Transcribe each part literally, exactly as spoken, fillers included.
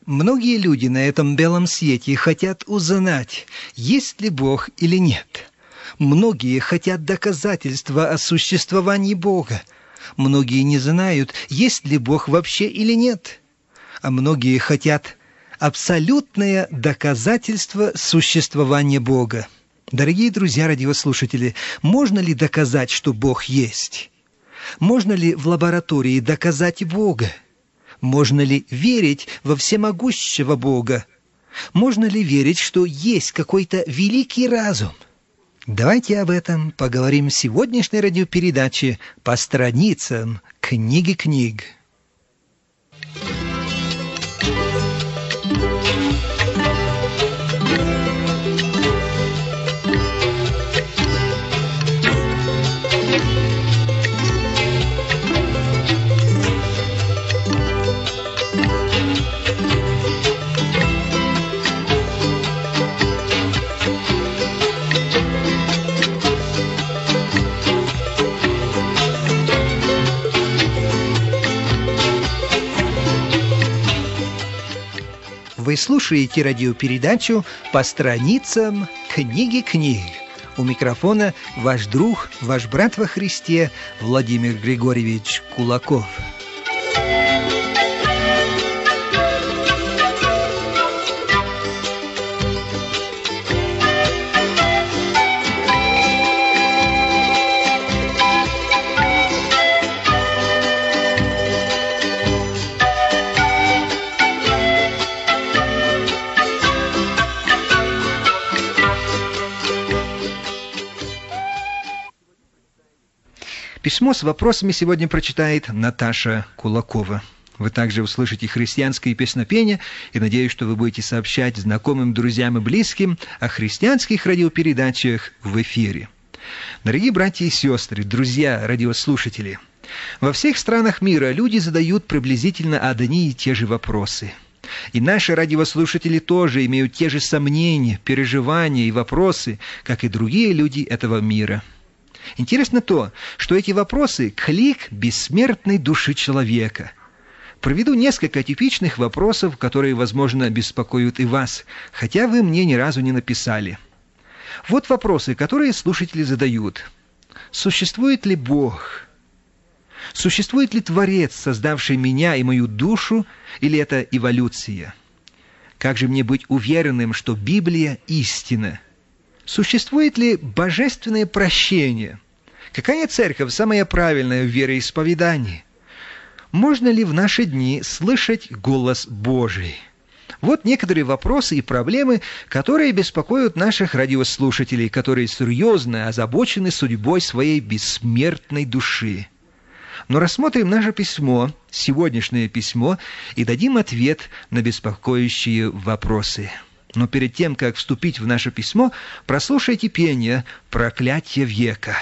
Многие люди на этом белом свете хотят узнать, есть ли Бог или нет. Многие хотят доказательства о существовании Бога. Многие не знают, есть ли Бог вообще или нет. А многие хотят абсолютное доказательство существования Бога. Дорогие друзья радиослушатели, можно ли доказать, что Бог есть? Можно ли в лаборатории доказать Бога? Можно ли верить во всемогущего Бога? Можно ли верить, что есть какой-то великий разум? Давайте об этом поговорим в сегодняшней радиопередаче по страницам книги книг. Вы слушаете радиопередачу «По страницам книги книг». У микрофона ваш друг, ваш брат во Христе Владимир Григорьевич Кулаков. Письмо с вопросами сегодня прочитает Наташа Кулакова. Вы также услышите христианские песнопения, и надеюсь, что вы будете сообщать знакомым, друзьям и близким о христианских радиопередачах в эфире. Дорогие братья и сестры, друзья, радиослушатели, во всех странах мира люди задают приблизительно одни и те же вопросы. И наши радиослушатели тоже имеют те же сомнения, переживания и вопросы, как и другие люди этого мира. Интересно то, что эти вопросы – клик бессмертной души человека. Проведу несколько типичных вопросов, которые, возможно, беспокоят и вас, хотя вы мне ни разу не написали. Вот вопросы, которые слушатели задают. Существует ли Бог? Существует ли Творец, создавший меня и мою душу, или это эволюция? Как же мне быть уверенным, что Библия – истина? Существует ли божественное прощение? Какая церковь самая правильная в вероисповедании? Можно ли в наши дни слышать голос Божий? Вот некоторые вопросы и проблемы, которые беспокоят наших радиослушателей, которые серьезно озабочены судьбой своей бессмертной души. Но рассмотрим наше письмо, сегодняшнее письмо, и дадим ответ на беспокоящие вопросы. Но перед тем, как вступить в наше письмо, прослушайте пение «Проклятие века».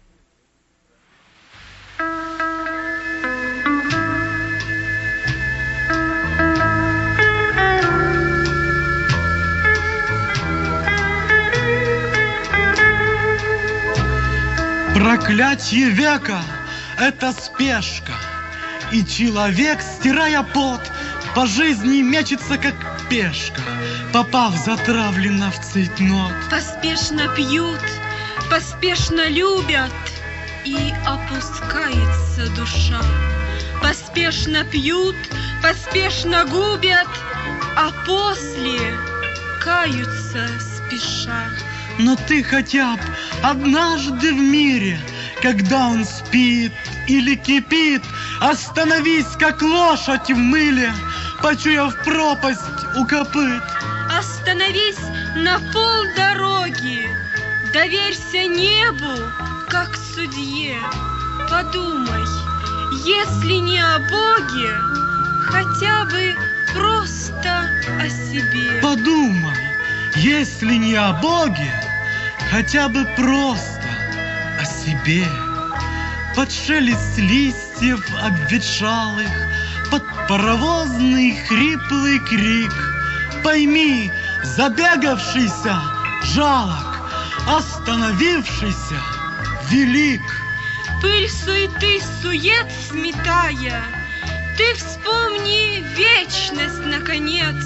Проклятие века — это спешка, и человек, стирая пот, по жизни мечется, как пешка, попав затравленно в цейтнот. Поспешно пьют, поспешно любят, и опускается душа. Поспешно пьют, поспешно губят, а после каются спеша. Но ты хотя б однажды в мире, когда он спит или кипит, остановись, как лошадь в мыле, почуяв пропасть у копыт. Остановись на полдороги, доверься небу, как судье. Подумай, если не о Боге, хотя бы просто о себе. Подумай, если не о Боге, хотя бы просто о себе. Под шелест листьев обветшалых, под паровозный хриплый крик, пойми, забегавшийся жалок, остановившийся велик. Пыль суеты сует сметая, ты вспомни вечность наконец.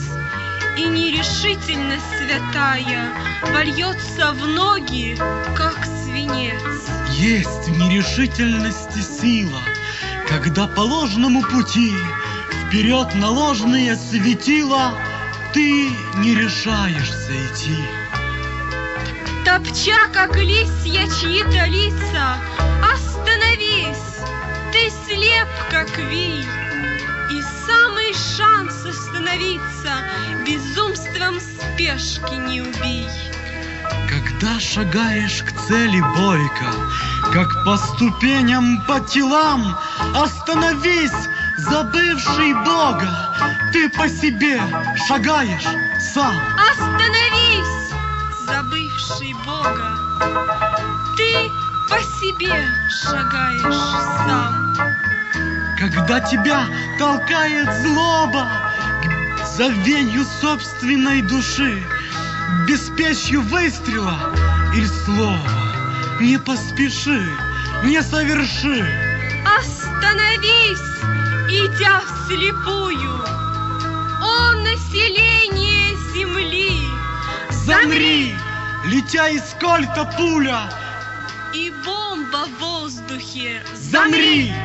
нерешительность святая вольется в ноги, как свинец. Есть в нерешительности сила, когда по ложному пути вперед на ложные светила ты не решаешься идти. Топча, как листья, чьи-то лица, остановись, ты слеп, как вий. И самый шанс остановиться безумством спешки не убей. Когда шагаешь к цели бойко, как по ступеням по телам, остановись, забывший Бога, ты по себе шагаешь сам. Остановись, забывший Бога, ты по себе шагаешь сам. Когда тебя толкает злоба к забвенью собственной души, беспечью выстрела или слова, не поспеши, не соверши. Остановись, идя вслепую, о население земли! Замри, летя из кольта пуля, и бомба в воздухе! Замри!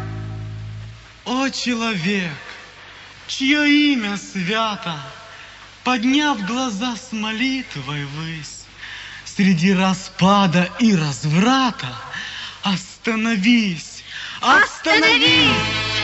О человек, чье имя свято, подняв глаза с молитвой ввысь, среди распада и разврата, остановись, остановись!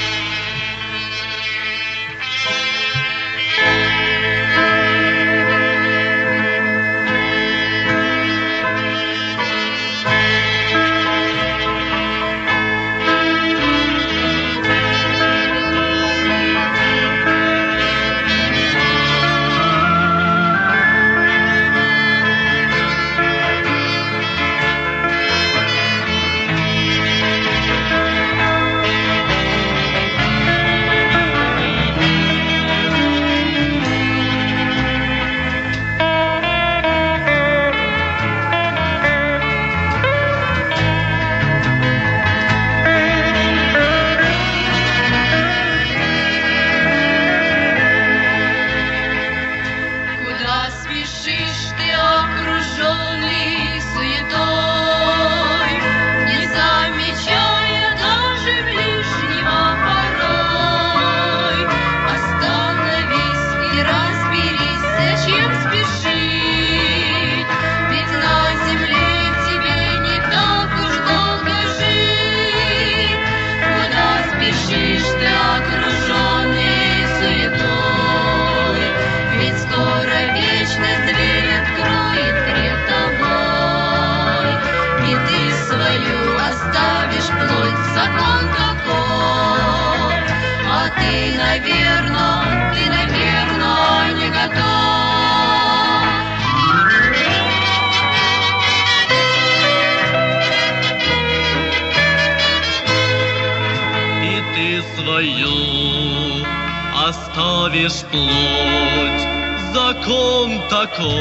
Свою оставишь плоть, закон таков,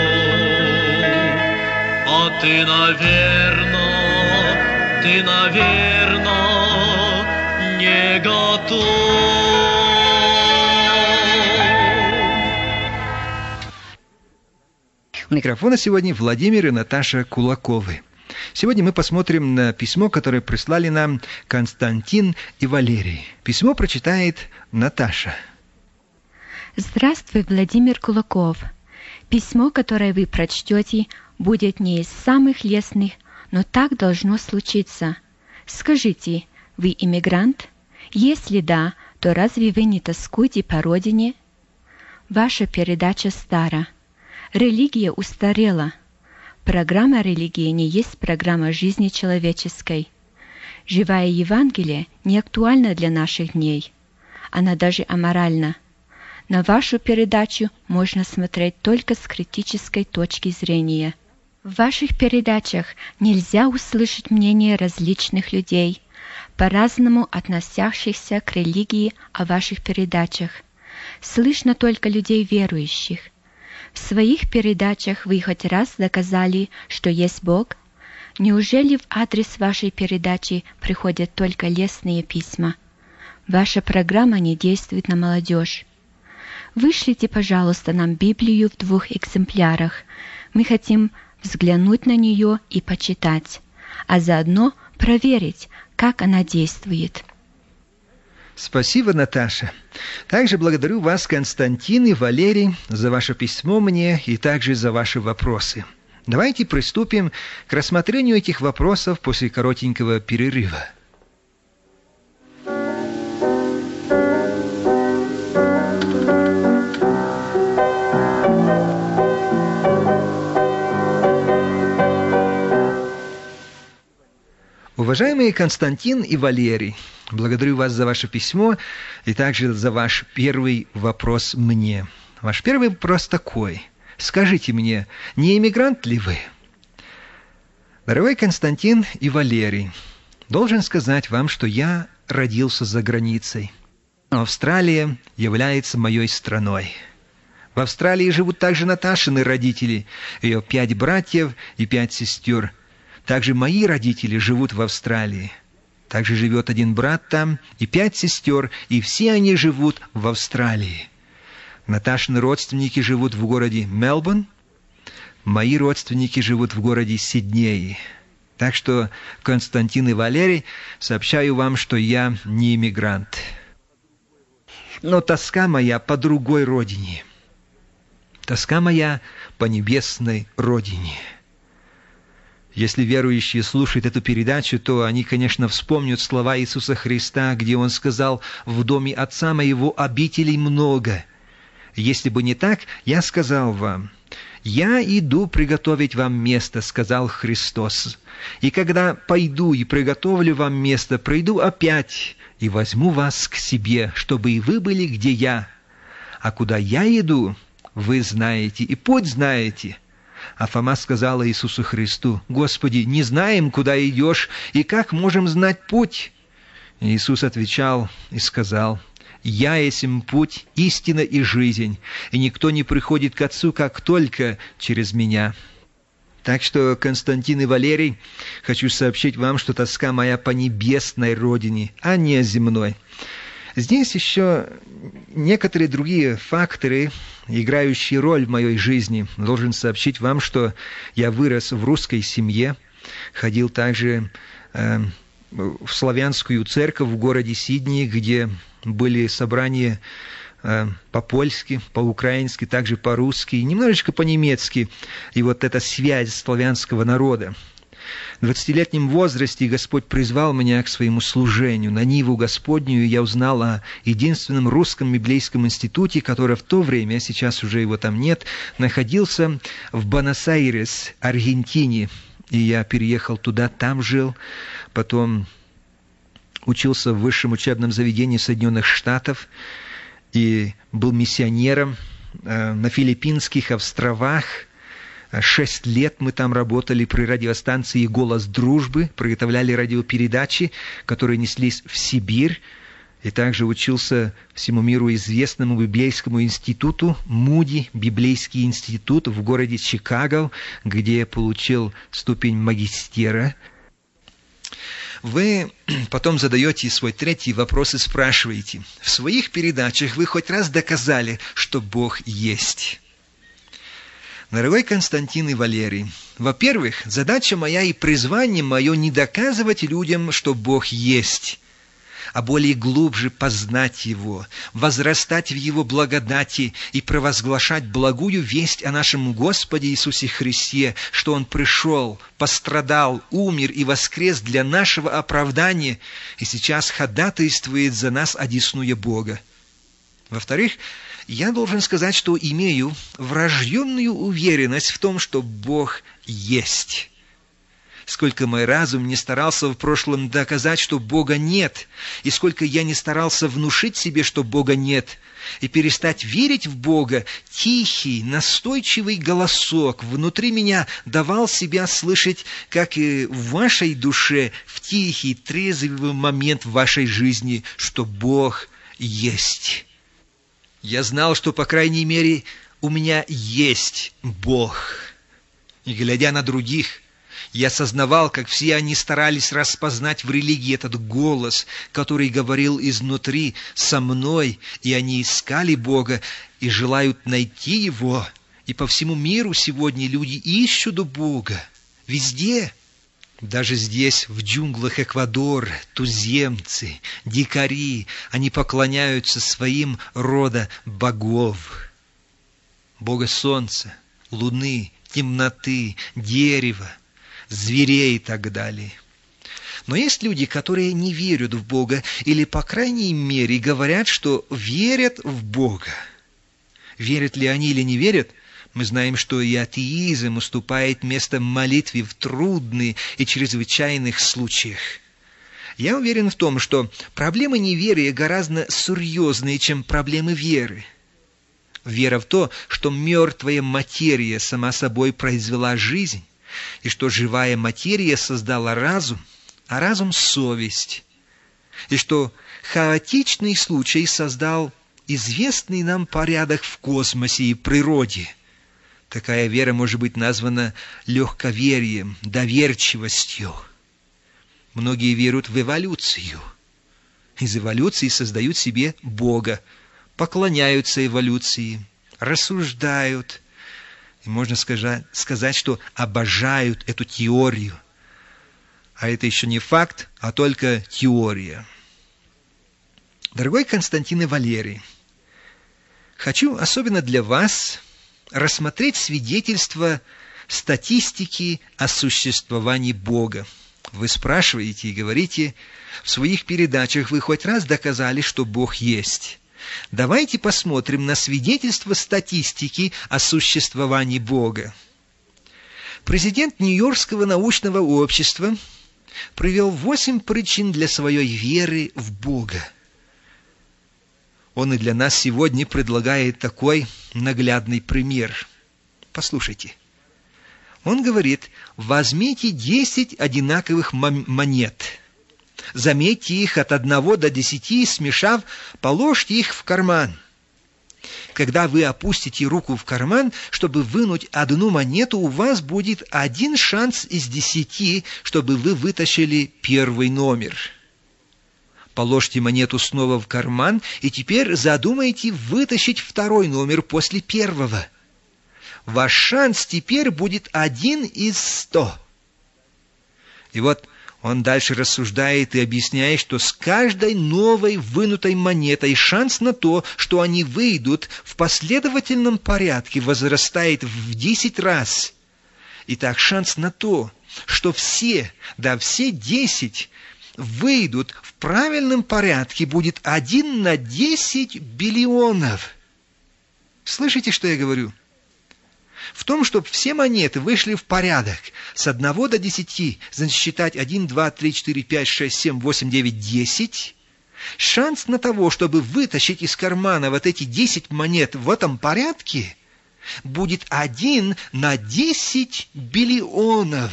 а ты, наверно, ты, наверно, не готов. У микрофона сегодня Владимир и Наташа Кулаковы. Сегодня мы посмотрим на письмо, которое прислали нам Константин и Валерий. Письмо прочитает Наташа. Здравствуй, Владимир Кулаков. Письмо, которое вы прочтете, будет не из самых лестных, но так должно случиться. Скажите, вы иммигрант? Если да, то разве вы не тоскуете по родине? Ваша передача стара. Религия устарела. Программа религии не есть программа жизни человеческой. Живая Евангелие не актуальна для наших дней. Она даже аморальна. На вашу передачу можно смотреть только с критической точки зрения. В ваших передачах нельзя услышать мнение различных людей, по-разному относящихся к религии о ваших передачах. Слышно только людей верующих. В своих передачах вы хоть раз доказали, что есть Бог? Неужели в адрес вашей передачи приходят только лестные письма? Ваша программа не действует на молодежь. вышлите, пожалуйста, нам Библию в двух экземплярах. Мы хотим взглянуть на нее и почитать, а заодно проверить, как она действует. Спасибо, Наташа. Также благодарю вас, Константин и Валерий, за ваше письмо мне и также за ваши вопросы. Давайте приступим к рассмотрению этих вопросов после коротенького перерыва. Уважаемые Константин и Валерий, благодарю вас за ваше письмо и также за ваш первый вопрос мне. Ваш первый вопрос такой. Скажите мне, не эмигрант ли вы? Дорогой Константин и Валерий, должен сказать вам, что я родился за границей. Австралия является моей страной. В Австралии живут также Наташины родители, ее пять братьев и пять сестер. Также мои родители живут в Австралии. Также живет один брат там и пять сестер, и все они живут в Австралии. Наташины родственники живут в городе Мельбурн. Мои родственники живут в городе Сиднее. Так что, Константин и Валерий, сообщаю вам, что я не иммигрант. Но тоска моя по другой родине. Тоска моя по небесной родине. Если верующие слушают эту передачу, то они, конечно, вспомнят слова Иисуса Христа, где Он сказал: «В доме Отца Моего обителей много. Если бы не так, я сказал вам, я иду приготовить вам место, сказал Христос. И когда пойду и приготовлю вам место, приду опять и возьму вас к себе, чтобы и вы были, где я. А куда я иду, вы знаете, и путь знаете». А Фома сказала Иисусу Христу: «Господи, не знаем, куда идешь, и как можем знать путь?» И Иисус отвечал и сказал: «Я есмь путь, истина и жизнь, и никто не приходит к Отцу, как только через Меня». Так что, Константин и Валерий, хочу сообщить вам, что тоска моя по небесной родине, а не земной. Здесь еще некоторые другие факторы, играющие роль в моей жизни. Должен сообщить вам, что я вырос в русской семье, ходил также э, в славянскую церковь в городе Сиднее, где были собрания э, по-польски, по-украински, также по-русски, немножечко по-немецки. И вот эта связь славянского народа. В двадцатилетнем возрасте Господь призвал меня к своему служению. На ниву Господнюю я узнал о единственном русском библейском институте, который в то время, сейчас уже его там нет, находился в Буэнос-Айрес, Аргентине. И я переехал туда, там жил. Потом учился в высшем учебном заведении Соединенных Штатов и был миссионером э, на Филиппинских островах. Шесть лет мы там работали при радиостанции «Голос дружбы», приготовляли радиопередачи, которые неслись в Сибирь. И также учился всему миру известному библейскому институту Муди, библейский институт в городе Чикаго, где я получил ступень магистера. Вы потом задаете свой третий вопрос и спрашиваете: в своих передачах вы хоть раз доказали, что Бог есть? Дорогой Константин и Валерий, во-первых, задача моя и призвание мое не доказывать людям, что Бог есть, а более глубже познать Его, возрастать в Его благодати и провозглашать благую весть о нашем Господе Иисусе Христе, что Он пришел, пострадал, умер и воскрес для нашего оправдания, и сейчас ходатайствует за нас, одесную Бога. Во-вторых, я должен сказать, что имею врожденную уверенность в том, что Бог есть. Сколько мой разум не старался в прошлом доказать, что Бога нет, и сколько я не старался внушить себе, что Бога нет, и перестать верить в Бога, тихий, настойчивый голосок внутри меня давал себя слышать, как и в вашей душе, в тихий, трезвый момент в вашей жизни, что Бог есть. Я знал, что, по крайней мере, у меня есть Бог. И глядя на других, Я осознавал, как все они старались распознать в религии этот голос, который говорил изнутри со мной, и они искали Бога и желают найти Его. И по всему миру сегодня люди ищут Бога. Везде. Даже здесь, в джунглях Эквадора, туземцы, дикари, они поклоняются своим рода богов. Бога солнца, луны, темноты, дерева, зверей и так далее. Но есть люди, которые не верят в Бога, или, по крайней мере, говорят, что верят в Бога. Верят ли они или не верят? Мы знаем, что и атеизм уступает место молитве в трудных и чрезвычайных случаях. Я уверен в том, что проблемы неверия гораздо серьезнее, чем проблемы веры. Вера в то, что мертвая материя сама собой произвела жизнь, и что живая материя создала разум, а разум — совесть, и что хаотичный случай создал известный нам порядок в космосе и природе. Такая вера может быть названа легковерием, доверчивостью. Многие веруют в эволюцию. Из эволюции создают себе Бога, поклоняются эволюции, рассуждают. И можно сказать, сказать, что обожают эту теорию. А это еще не факт, а только теория. Дорогой Константин и Валерий, хочу особенно для вас рассмотреть свидетельство статистики о существовании Бога. Вы спрашиваете и говорите, в своих передачах вы хоть раз доказали, что Бог есть. Давайте посмотрим на свидетельство статистики о существовании Бога. Президент Нью-Йоркского научного общества привел восемь причин для своей веры в Бога. Он и для нас сегодня предлагает такой наглядный пример. Послушайте. Он говорит: возьмите десять одинаковых монет. Заметьте их от одного до десяти, смешав, положьте их в карман. Когда вы опустите руку в карман, чтобы вынуть одну монету, у вас будет один шанс из десяти, чтобы вы вытащили первый номер. Положьте монету снова в карман, и теперь задумайте вытащить второй номер после первого. Ваш шанс теперь будет один из ста. И вот он дальше рассуждает и объясняет, что с каждой новой вынутой монетой шанс на то, что они выйдут в последовательном порядке, возрастает в десять раз. Итак, шанс на то, что все, да все десять выйдут в правильном порядке, будет один на десять биллионов. Слышите, что я говорю? В том, чтобы все монеты вышли в порядок с одного до десяти, значит считать один, два, три, четыре, пять, шесть, семь, восемь, девять, десять, шанс на того, чтобы вытащить из кармана вот эти десять монет в этом порядке, будет один на десять биллионов.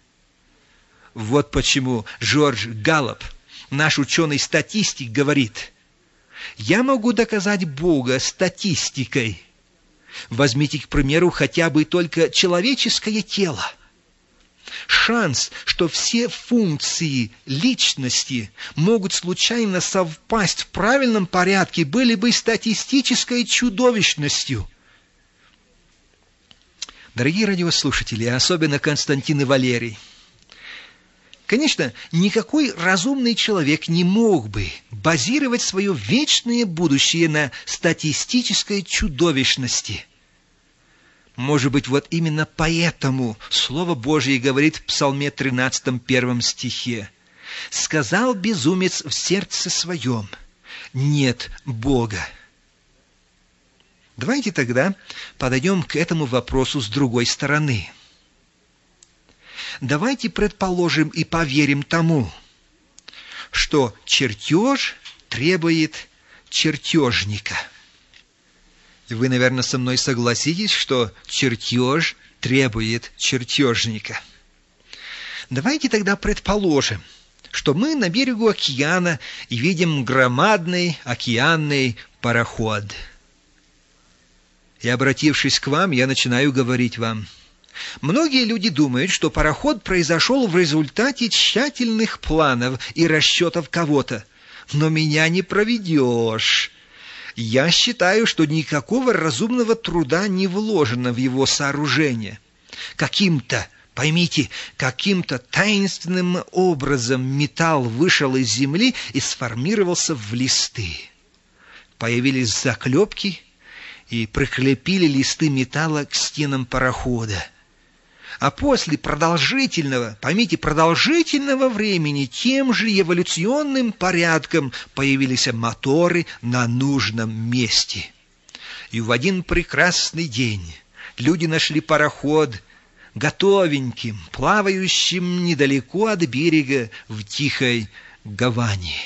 Вот почему Джордж Галлоп, наш ученый-статистик, говорит: «Я могу доказать Бога статистикой. Возьмите, к примеру, хотя бы только человеческое тело. Шанс, что все функции личности могут случайно совпасть в правильном порядке, были бы статистической чудовищностью». Дорогие радиослушатели, особенно Константин и Валерий, конечно, никакой разумный человек не мог бы базировать свое вечное будущее на статистической чудовищности. Может быть, вот именно поэтому Слово Божие говорит в Псалме тринадцатом, первом стихе: «Сказал безумец в сердце своем: нет Бога». Давайте тогда подойдем к этому вопросу с другой стороны. Давайте предположим и поверим тому, что чертеж требует чертежника. И вы, наверное, со мной согласитесь, что чертеж требует чертежника. Давайте тогда предположим, что мы на берегу океана и видим громадный океанный пароход. И, обратившись к вам, я начинаю говорить вам: Многие люди думают, что пароход произошел в результате тщательных планов и расчетов кого-то. Но меня не проведешь. Я считаю, что никакого разумного труда не вложено в его сооружение. Каким-то, поймите, каким-то таинственным образом металл вышел из земли и сформировался в листы. Появились заклепки и прикрепили листы металла к стенам парохода. А после продолжительного, поймите, продолжительного времени тем же эволюционным порядком появились моторы на нужном месте. И в один прекрасный день люди нашли пароход готовеньким, плавающим недалеко от берега в тихой гавани.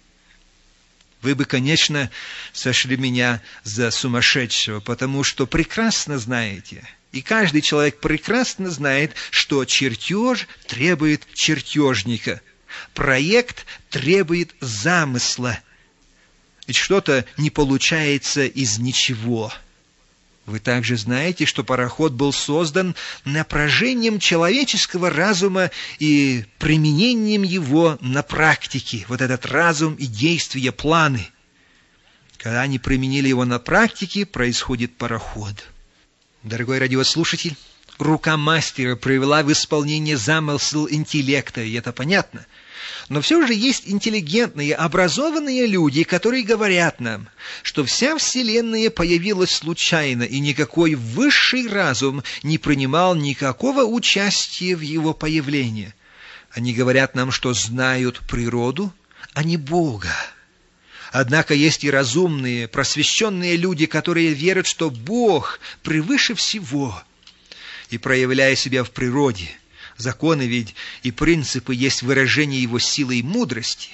Вы бы, конечно, сошли меня за сумасшедшего, потому что прекрасно знаете, и каждый человек прекрасно знает, что чертеж требует чертежника, проект требует замысла, ведь что-то не получается из ничего. Вы также знаете, что пароход был создан напряжением человеческого разума и применением его на практике. Вот этот разум и действия, планы. Когда они применили его на практике, происходит пароход. Дорогой радиослушатель, рука мастера привела в исполнение замысел интеллекта, и это понятно. Но все же есть интеллигентные, образованные люди, которые говорят нам, что вся Вселенная появилась случайно, и никакой высший разум не принимал никакого участия в его появлении. Они говорят нам, что знают природу, а не Бога. Однако есть и разумные, просвещенные люди, которые верят, что Бог превыше всего, и, проявляя себя в природе, законы ведь и принципы есть выражение его силы и мудрости,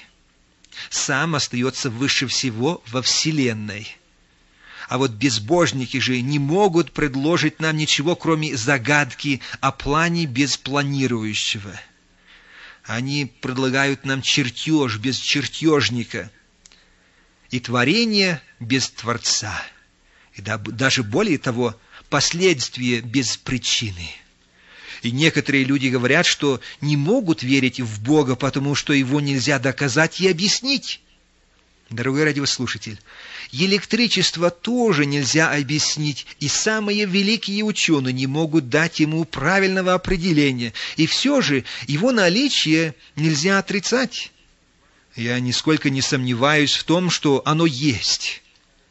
сам остается выше всего во Вселенной. А вот безбожники же не могут предложить нам ничего, кроме загадки о плане без планирующего. Они предлагают нам чертеж без чертежника и творение без Творца, и даже более того, последствия без причины. И некоторые люди говорят, что не могут верить в Бога, потому что его нельзя доказать и объяснить. Дорогой радиослушатель, электричество тоже нельзя объяснить, и самые великие ученые не могут дать ему правильного определения, и все же его наличие нельзя отрицать. Я нисколько не сомневаюсь в том, что оно есть,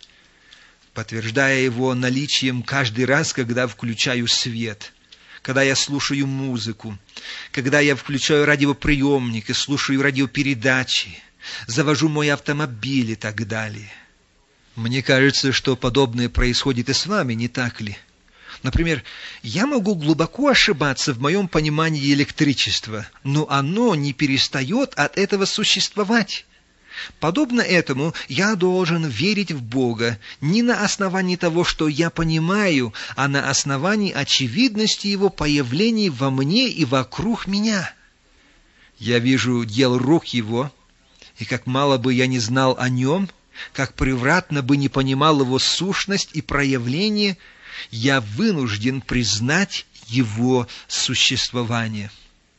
подтверждая его наличием каждый раз, когда включаю свет, когда я слушаю музыку, когда я включаю радиоприемник и слушаю радиопередачи, завожу мой автомобиль и так далее. Мне кажется, что подобное происходит и с вами, не так ли? Например, я могу глубоко ошибаться в моем понимании электричества, но оно не перестает от этого существовать. Подобно этому я должен верить в Бога не на основании того, что я понимаю, а на основании очевидности Его появлений во мне и вокруг меня. Я вижу дел рук Его, и как мало бы я не знал о Нем, как превратно бы не понимал Его сущность и проявление, я вынужден признать Его существование.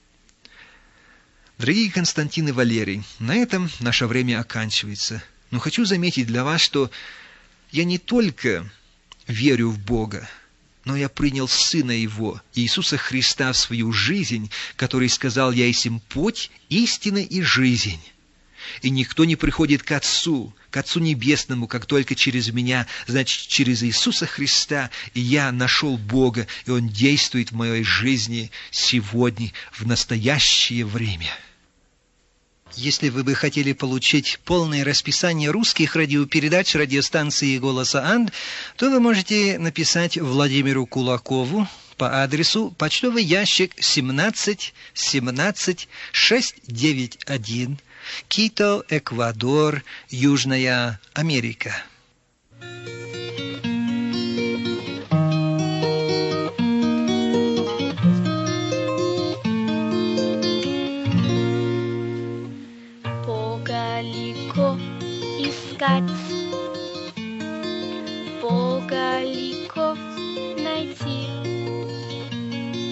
Дорогие Константин и Валерий, на этом наше время оканчивается. Но хочу заметить для вас, что я не только верю в Бога, но я принял Сына Его, Иисуса Христа, в свою жизнь, который сказал: «Я есть им путь, истина и жизнь». И никто не приходит к Отцу, к Отцу Небесному, как только через меня, значит, через Иисуса Христа. И я нашел Бога, и Он действует в моей жизни сегодня, в настоящее время. Если вы бы хотели получить полное расписание русских радиопередач радиостанции «Голоса Анд», то вы можете написать Владимиру Кулакову по адресу почтовый ящик семнадцать семнадцать шестьсот девяносто один, Кито, Эквадор, Южная Америка. Бога легко искать, Бога легко найти.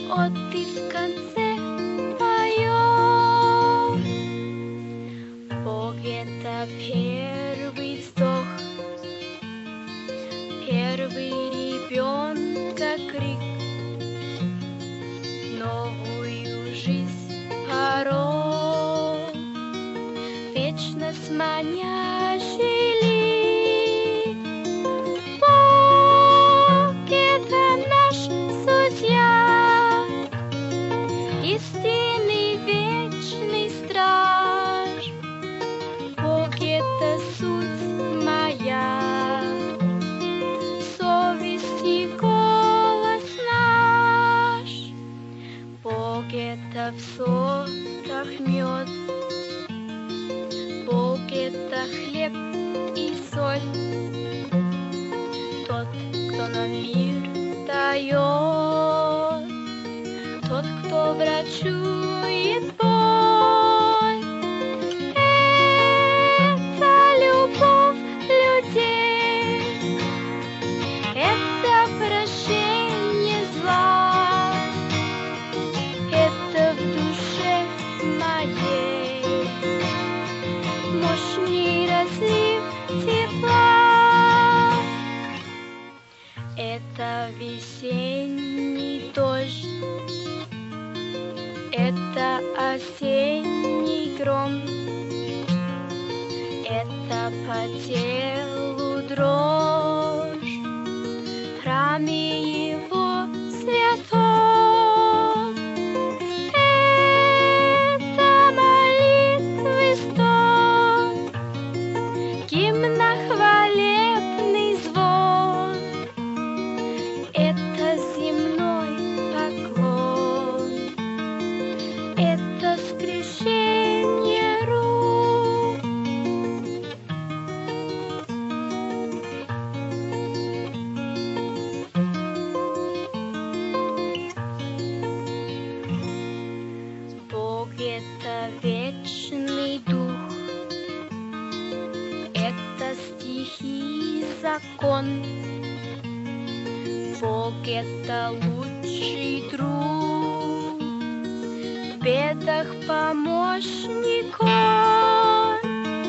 вот и в конце поем. Бог — это первый вздох, первый ребенка крик, новую жизнь порог, вечность манящий лик. Бог — это наш судья, истинный вечный страж. Бог — это суть моя, совесть и голос наш. Бог — это в сотах мед, Бог — это хлеб и соль, тот, кто нам мир дает, тот, кто врачует боль. Это любовь людей, это прощение зла, это в душе моей мощный разлив тепла. Это весенний дождь, это осенний гром, это по телу дрожь в храме его святом. Это молитвы стон, гимна хвалебный звон, это земной поклон, это скрещение рук. Бог — это вечный дух, это стихи закон. Бог — это лучший друг, в бедах помощник Он.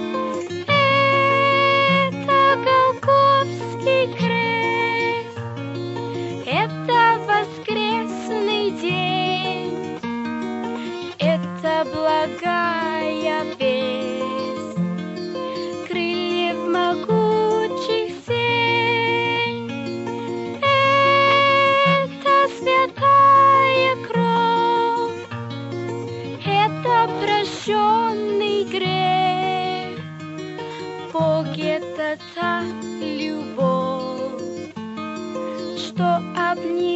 Это Голгофский крест, это воскресный день, это благая весть, крыльев могучих сень. Это святая кровь, это прощенный грех. Бог — это та любовь, что обнимает